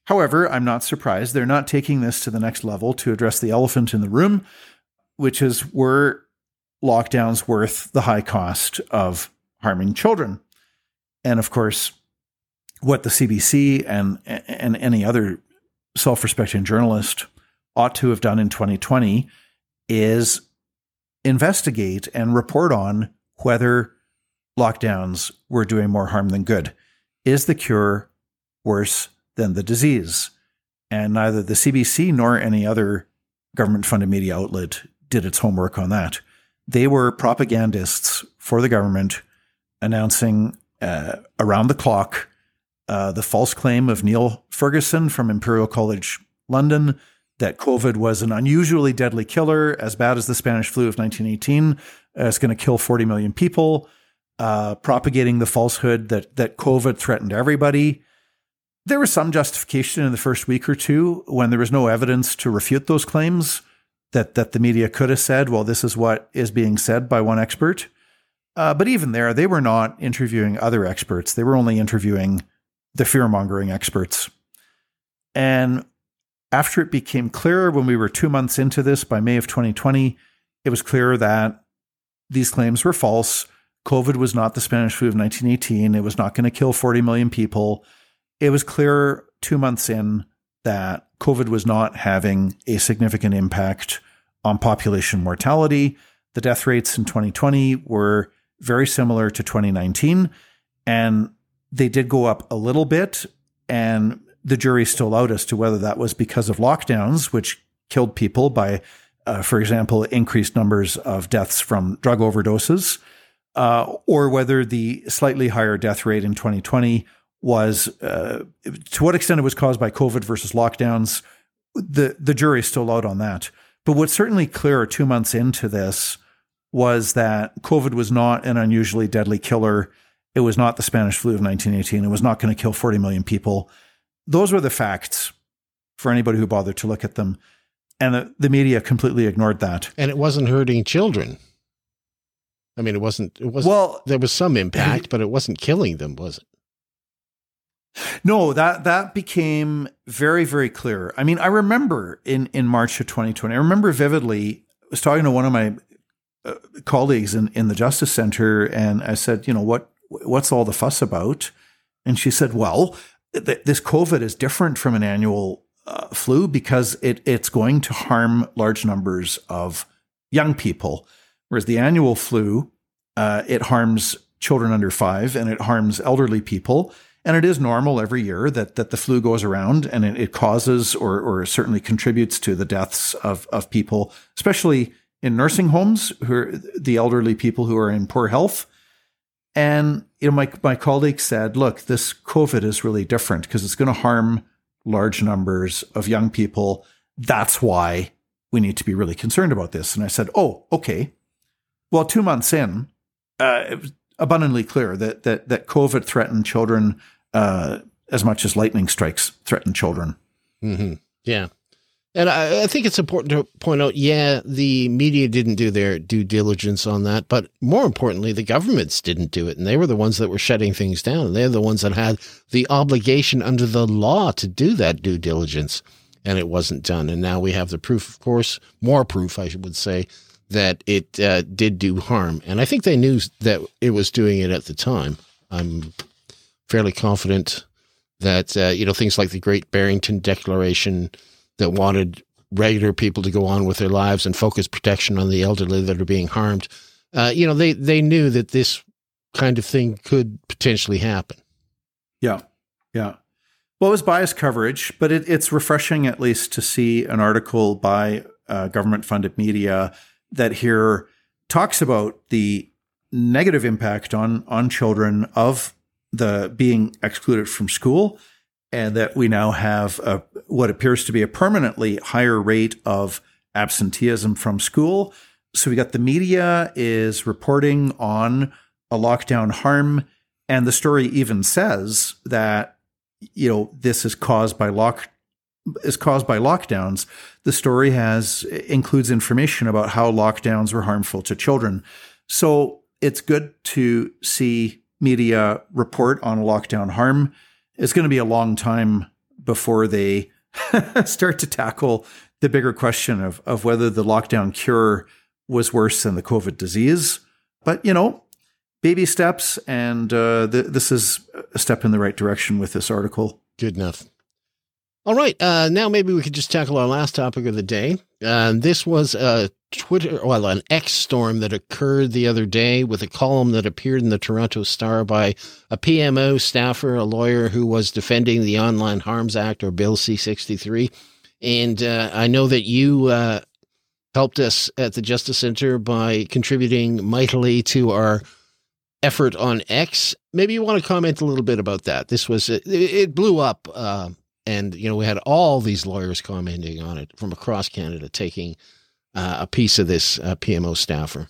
However, I'm not surprised. They're not taking this to the next level to address the elephant in the room, which is were lockdowns worth the high cost of harming children? And of course, what the C B C and, and any other self-respecting journalist ought to have done in twenty twenty is investigate and report on whether lockdowns were doing more harm than good. Is the cure worse than the disease? And neither the C B C nor any other government-funded media outlet did its homework on that. They were propagandists for the government announcing uh, around the clock uh, the false claim of Neil Ferguson from Imperial College London that COVID was an unusually deadly killer, as bad as the Spanish flu of nineteen eighteen. Uh, it's going to kill forty million people, uh, propagating the falsehood that that COVID threatened everybody. There was some justification in the first week or two when there was no evidence to refute those claims that, that the media could have said, well, this is what is being said by one expert. Uh, but even there, they were not interviewing other experts. They were only interviewing the fear-mongering experts. And after it became clear when we were two months into this, by May of twenty twenty, it was clear that these claims were false. COVID was not the Spanish flu of nineteen eighteen. It was not going to kill forty million people. It was clear two months in that COVID was not having a significant impact on population mortality. The death rates in twenty twenty were very similar to twenty nineteen, and they did go up a little bit, and the jury's still out as to whether that was because of lockdowns, which killed people by, uh, for example, increased numbers of deaths from drug overdoses, uh, or whether the slightly higher death rate in twenty twenty was, uh, to what extent it was caused by COVID versus lockdowns. The, the jury's still out on that. But what's certainly clear two months into this was that COVID was not an unusually deadly killer. It was not the Spanish flu of nineteen eighteen. It was not going to kill forty million people. Those were the facts for anybody who bothered to look at them. And the, the media completely ignored that. And it wasn't hurting children. I mean, it wasn't, it wasn't, well, there was some impact, but it wasn't killing them, was it? No, that, that became very, very clear. I mean, I remember in, in March of twenty twenty, I remember vividly, I was talking to one of my uh, colleagues in, in the Justice Center, and I said, you know, what, what's all the fuss about? And she said, well, th- this COVID is different from an annual uh, flu because it, it's going to harm large numbers of young people. Whereas the annual flu, uh, it harms children under five and it harms elderly people. And it is normal every year that that the flu goes around and it, it causes or or certainly contributes to the deaths of, of people, especially in nursing homes, who are the elderly people who are in poor health. And you know, my my colleague said, look, this COVID is really different because it's going to harm large numbers of young people. That's why we need to be really concerned about this. And I said, oh, okay. Well, two months in, uh, it was abundantly clear that that that COVID threatened children uh, as much as lightning strikes threaten children. Mm-hmm. Yeah. And I, I think it's important to point out, yeah, the media didn't do their due diligence on that, but more importantly, the governments didn't do it. And they were the ones that were shutting things down. They're the ones that had the obligation under the law to do that due diligence. And it wasn't done. And now we have the proof, of course, more proof, I would say, that it uh, did do harm. And I think they knew that it was doing it at the time. I'm fairly confident that, uh, you know, things like the Great Barrington Declaration that wanted regular people to go on with their lives and focus protection on the elderly that are being harmed, uh, you know, they, they knew that this kind of thing could potentially happen. Yeah, yeah. Well, it was biased coverage, but it, it's refreshing at least to see an article by uh, government-funded media that here talks about the negative impact on on children of the being excluded from school, and that we now have a, what appears to be a permanently higher rate of absenteeism from school. So we got the media is reporting on a lockdown harm, and the story even says that, you know, this is caused by lock is caused by lockdowns. The story has includes information about how lockdowns were harmful to children. So it's good to see media report on a lockdown harm. It's going to be a long time before they start to tackle the bigger question of, of whether the lockdown cure was worse than the COVID disease. But, you know, baby steps, and uh, th- this is a step in the right direction with this article. Good enough. All right. Uh, now maybe we could just tackle our last topic of the day. Uh, this was a Twitter, well, an X storm that occurred the other day with a column that appeared in the Toronto Star by a P M O staffer, a lawyer who was defending the Online Harms Act, or Bill C sixty-three. And uh, I know that you uh, helped us at the Justice Center by contributing mightily to our effort on X. Maybe you want to comment a little bit about that. This was, it, it blew up, uh, and, you know, we had all these lawyers commenting on it from across Canada, taking uh, a piece of this uh, P M O staffer.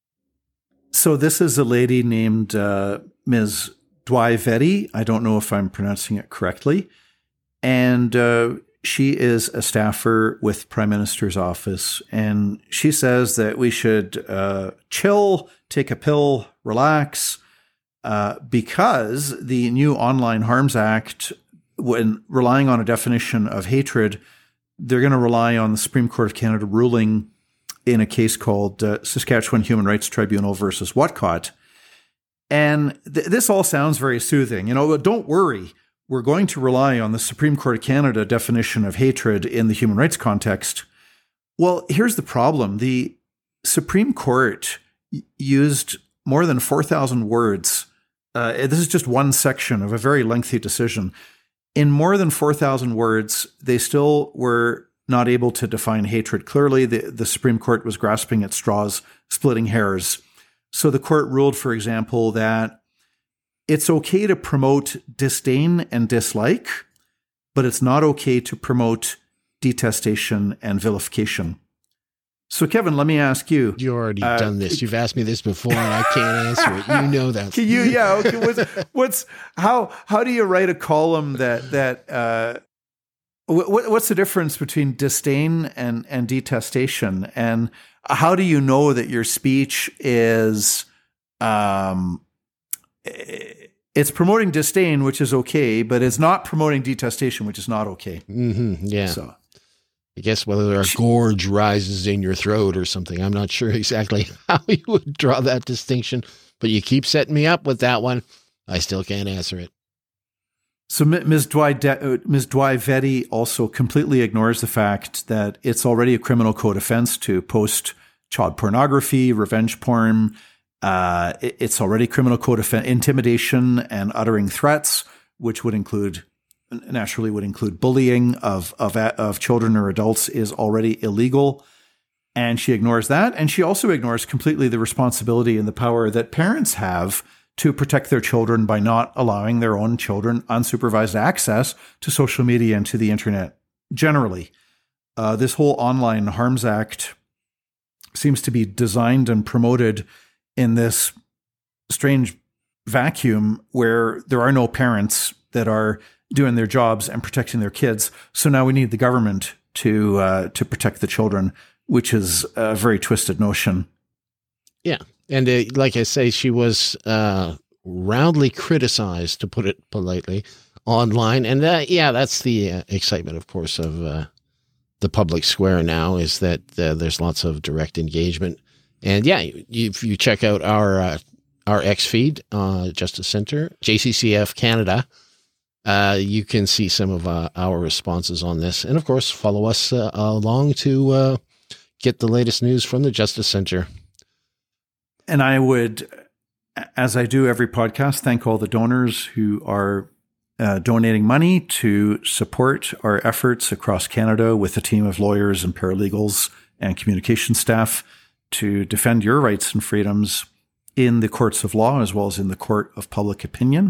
So this is a lady named uh, Miz Dwai-Vetty. I don't know if I'm pronouncing it correctly. And uh, she is a staffer with Prime Minister's office. And she says that we should uh, chill, take a pill, relax, uh, because the new Online Harms Act, when relying on a definition of hatred, they're going to rely on the Supreme Court of Canada ruling in a case called uh, Saskatchewan Human Rights Tribunal versus Whatcott. And th- this all sounds very soothing. You know, don't worry, we're going to rely on the Supreme Court of Canada definition of hatred in the human rights context. Well, here's the problem. The Supreme Court y- used more than four thousand words. Uh, this is just one section of a very lengthy decision. In more than four thousand words, they still were not able to define hatred clearly. The, the Supreme Court was grasping at straws, splitting hairs. So the court ruled, for example, that it's okay to promote disdain and dislike, but it's not okay to promote detestation and vilification. So, Kevin, let me ask you. You've already uh, done this. You've asked me this before, and I can't answer it. You know that. Can you? Yeah. Okay. What's, what's how how do you write a column that that uh, what what's the difference between disdain and and detestation, and how do you know that your speech is um it's promoting disdain, which is okay, but it's not promoting detestation, which is not okay. Mm-hmm, yeah. So. I guess whether a gorge rises in your throat or something, I'm not sure exactly how you would draw that distinction, but you keep setting me up with that one. I still can't answer it. So Miz Dwai-Vetty also completely ignores the fact that it's already a criminal code offense to post child pornography, revenge porn. Uh, it's already criminal code offense, intimidation and uttering threats, which would include naturally would include bullying of, of, of children or adults, is already illegal. And she ignores that. And she also ignores completely the responsibility and the power that parents have to protect their children by not allowing their own children unsupervised access to social media and to the internet generally. Uh, this whole Online Harms Act seems to be designed and promoted in this strange vacuum where there are no parents that are doing their jobs and protecting their kids. So now we need the government to uh, to protect the children, which is a very twisted notion. Yeah. And uh, like I say, she was uh, roundly criticized, to put it politely, online. And uh, yeah, that's the uh, excitement, of course, of uh, the public square now, is that uh, there's lots of direct engagement. And yeah, you, if you check out our uh, our X feed, uh, Justice Center, J C C F Canada, Uh, you can see some of uh, our responses on this. And, of course, follow us uh, along to uh, get the latest news from the Justice Center. And I would, as I do every podcast, thank all the donors who are uh, donating money to support our efforts across Canada with a team of lawyers and paralegals and communication staff to defend your rights and freedoms in the courts of law as well as in the court of public opinion.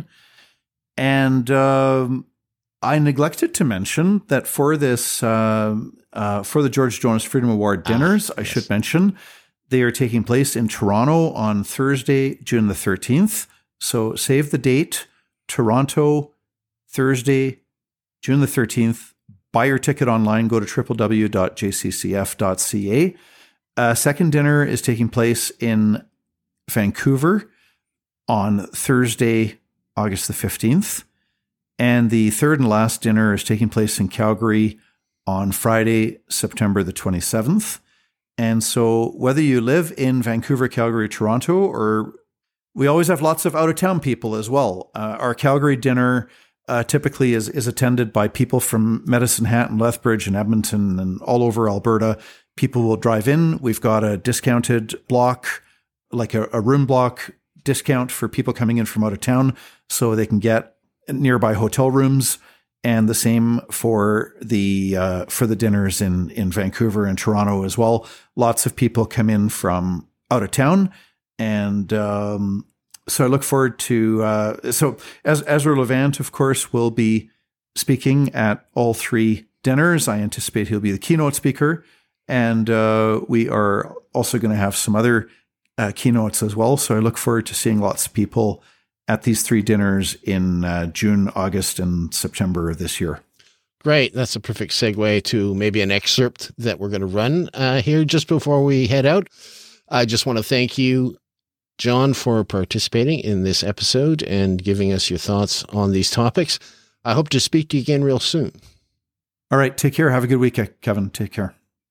And um, I neglected to mention that for this, uh, uh, for the George Jonas Freedom Award dinners, ah, yes. I should mention, they are taking place in Toronto on Thursday, June the thirteenth. So save the date, Toronto, Thursday, June the thirteenth. Buy your ticket online, go to w w w dot j c c f dot c a. A second dinner is taking place in Vancouver on Thursday, August the fifteenth. And the third and last dinner is taking place in Calgary on Friday, September the twenty-seventh. And so whether you live in Vancouver, Calgary, Toronto, or we always have lots of out-of-town people as well. Uh, our Calgary dinner uh, typically is, is attended by people from Medicine Hat and Lethbridge and Edmonton and all over Alberta. People will drive in. We've got a discounted block, like a, a room block discount for people coming in from out of town so they can get nearby hotel rooms. And the same for the uh, for the dinners in, in Vancouver and Toronto as well. Lots of people come in from out of town. And um, so I look forward to, uh, so as Ezra Levant, of course, will be speaking at all three dinners. I anticipate he'll be the keynote speaker. And uh, we are also going to have some other uh, keynotes as well. So I look forward to seeing lots of people at these three dinners in uh, June, August, and September of this year. Great. That's a perfect segue to maybe an excerpt that we're going to run uh, here just before we head out. I just want to thank you, John, for participating in this episode and giving us your thoughts on these topics. I hope to speak to you again real soon. All right. Take care. Have a good week, Kevin. Take care.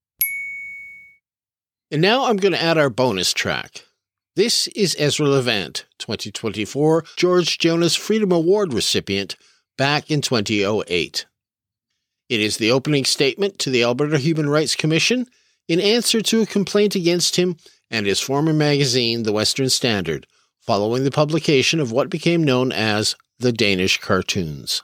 And now I'm going to add our bonus track. This is Ezra Levant, twenty twenty-four George Jonas Freedom Award recipient, back in twenty oh eight. It is the opening statement to the Alberta Human Rights Commission in answer to a complaint against him and his former magazine, The Western Standard, following the publication of what became known as the Danish cartoons.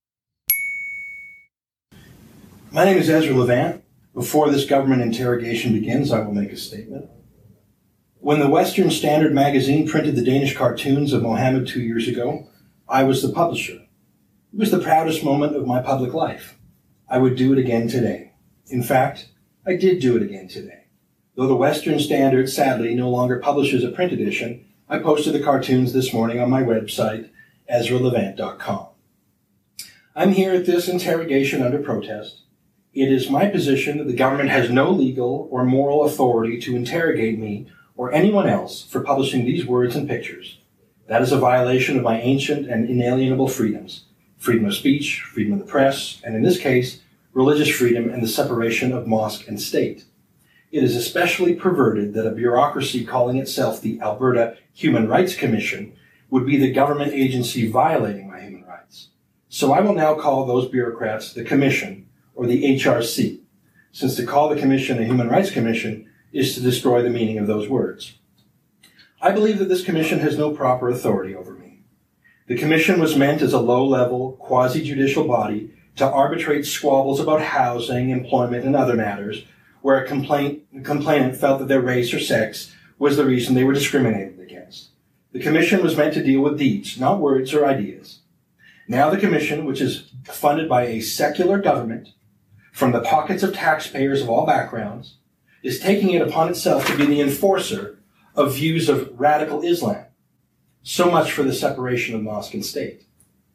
My name is Ezra Levant. Before this government interrogation begins, I will make a statement. When the Western Standard magazine printed the Danish cartoons of Mohammed two years ago, I was the publisher. It was the proudest moment of my public life. I would do it again today. In fact, I did do it again today. Though the Western Standard, sadly, no longer publishes a print edition, I posted the cartoons this morning on my website, ezra levant dot com. I'm here at this interrogation under protest. It is my position that the government has no legal or moral authority to interrogate me or anyone else for publishing these words and pictures. That is a violation of my ancient and inalienable freedoms, freedom of speech, freedom of the press, and in this case, religious freedom and the separation of mosque and state. It is especially perverted that a bureaucracy calling itself the Alberta Human Rights Commission would be the government agency violating my human rights. So I will now call those bureaucrats the Commission or the H R C, since to call the Commission a Human Rights Commission is to destroy the meaning of those words. I believe that this commission has no proper authority over me. The commission was meant as a low-level, quasi-judicial body to arbitrate squabbles about housing, employment, and other matters where a complaint, complainant felt that their race or sex was the reason they were discriminated against. The commission was meant to deal with deeds, not words or ideas. Now the commission, which is funded by a secular government from the pockets of taxpayers of all backgrounds, is taking it upon itself to be the enforcer of views of radical Islam. So much for the separation of mosque and state.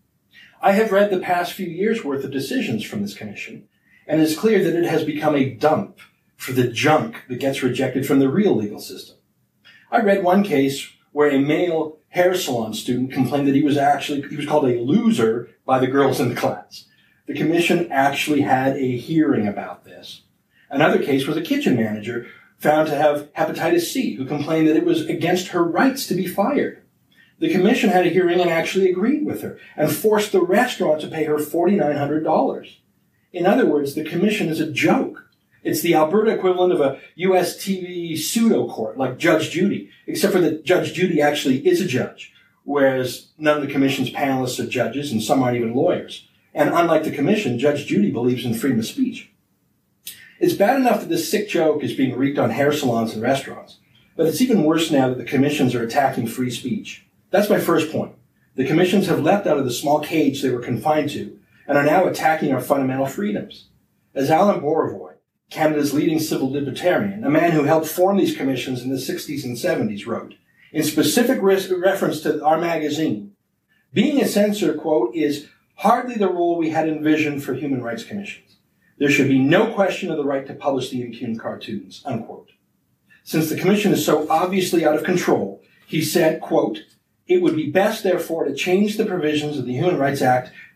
I have read the past few years' worth of decisions from this commission, and it is clear that it has become a dump for the junk that gets rejected from the real legal system. I read one case where a male hair salon student complained that he was actually, he was called a loser by the girls in the class. The commission actually had a hearing about this. Another case was a kitchen manager found to have hepatitis C who complained that it was against her rights to be fired. The commission had a hearing and actually agreed with her and forced the restaurant to pay her four thousand nine hundred dollars. In other words, the commission is a joke. It's the Alberta equivalent of a U S T V pseudo-court like Judge Judy, except for that Judge Judy actually is a judge, whereas none of the commission's panelists are judges and some aren't even lawyers. And unlike the commission, Judge Judy believes in freedom of speech. It's bad enough that this sick joke is being wreaked on hair salons and restaurants, but it's even worse now that the commissions are attacking free speech. That's my first point. The commissions have leapt out of the small cage they were confined to and are now attacking our fundamental freedoms. As Alan Borovoy, Canada's leading civil libertarian, a man who helped form these commissions in the sixties and seventies, wrote, in specific re- reference to our magazine, being a censor, quote, is hardly the role we had envisioned for human rights commissions. There should be no question of the right to publish the impugned cartoons, unquote. Since the commission is so obviously out of control, he said, quote, it would be best, therefore, to change the provisions of the Human Rights Act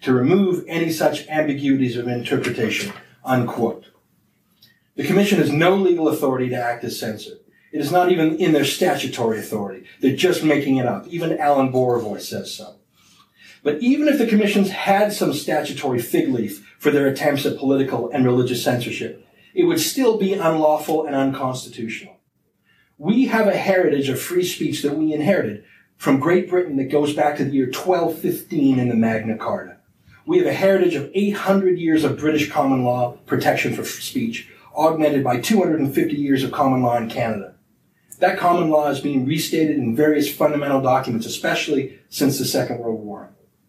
to remove any such ambiguities of interpretation, unquote. The Commission has no legal authority to act as censor. It is not even in their statutory authority. They're just making it up. Even Alan Borovoy says so. But even if the commissions had some statutory fig leaf for their attempts at political and religious censorship, it would still be unlawful and unconstitutional. We have a heritage of free speech that we inherited from Great Britain that goes back to the year twelve fifteen in the Magna Carta. We have a heritage of eight hundred years of British common law protection for speech, augmented by two hundred fifty years of common law in Canada. That common law is being restated in various fundamental documents, especially since the Second World War.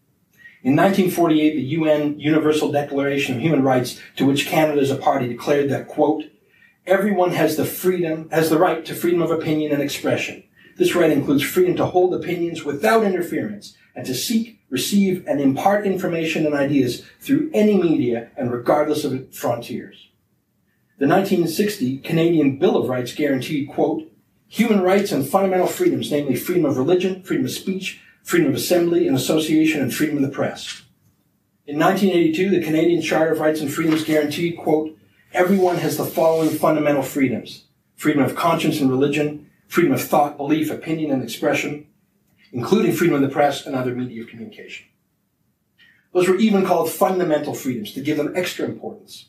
In nineteen forty-eight, the U N Universal Declaration of Human Rights, to which Canada is a party, declared that, quote, everyone has the freedom, has the right to freedom of opinion and expression. This right includes freedom to hold opinions without interference and to seek, receive, and impart information and ideas through any media and regardless of frontiers. The nineteen sixty Canadian Bill of Rights guaranteed, quote, human rights and fundamental freedoms, namely freedom of religion, freedom of speech, freedom of assembly and association, and freedom of the press. In nineteen eighty-two, the Canadian Charter of Rights and Freedoms guaranteed, quote, everyone has the following fundamental freedoms: freedom of conscience and religion, freedom of thought, belief, opinion, and expression, including freedom of the press and other media of communication. Those were even called fundamental freedoms to give them extra importance.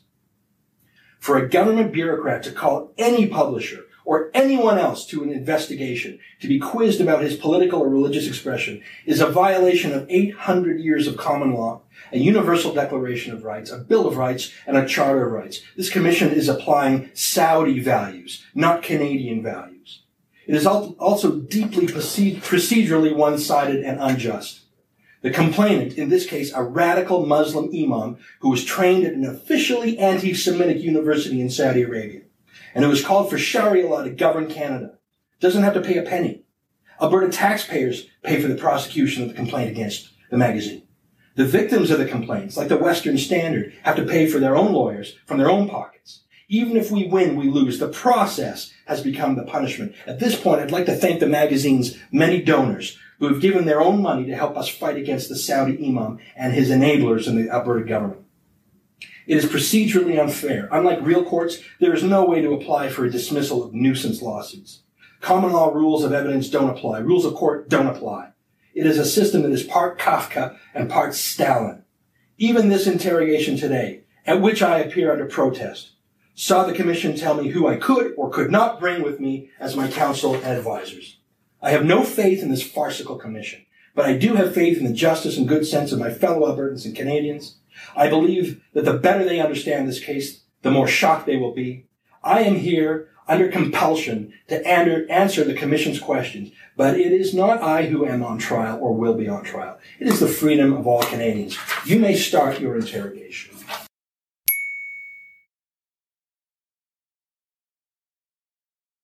For a government bureaucrat to call any publisher or anyone else to an investigation to be quizzed about his political or religious expression is a violation of eight hundred years of common law, a universal declaration of rights, a Bill of Rights, and a Charter of Rights. This commission is applying Saudi values, not Canadian values. It is also deeply procedurally one-sided and unjust. The complainant, in this case a radical Muslim imam who was trained at an officially anti-Semitic university in Saudi Arabia, and who has called for Sharia law to govern Canada, doesn't have to pay a penny. Alberta taxpayers pay for the prosecution of the complaint against the magazine. The victims of the complaints, like the Western Standard, have to pay for their own lawyers from their own pockets. Even if we win, we lose. The process has become the punishment. At this point, I'd like to thank the magazine's many donors who have given their own money to help us fight against the Saudi imam and his enablers in the Alberta government. It is procedurally unfair. Unlike real courts, there is no way to apply for a dismissal of nuisance lawsuits. Common law rules of evidence don't apply. Rules of court don't apply. It is a system that is part Kafka and part Stalin. Even this interrogation today, at which I appear under protest, saw the commission tell me who I could or could not bring with me as my counsel and advisors. I have no faith in this farcical commission, but I do have faith in the justice and good sense of my fellow Albertans and Canadians. I believe that the better they understand this case, the more shocked they will be. I am here under compulsion to answer the commission's questions, but it is not I who am on trial or will be on trial. It is the freedom of all Canadians. You may start your interrogation.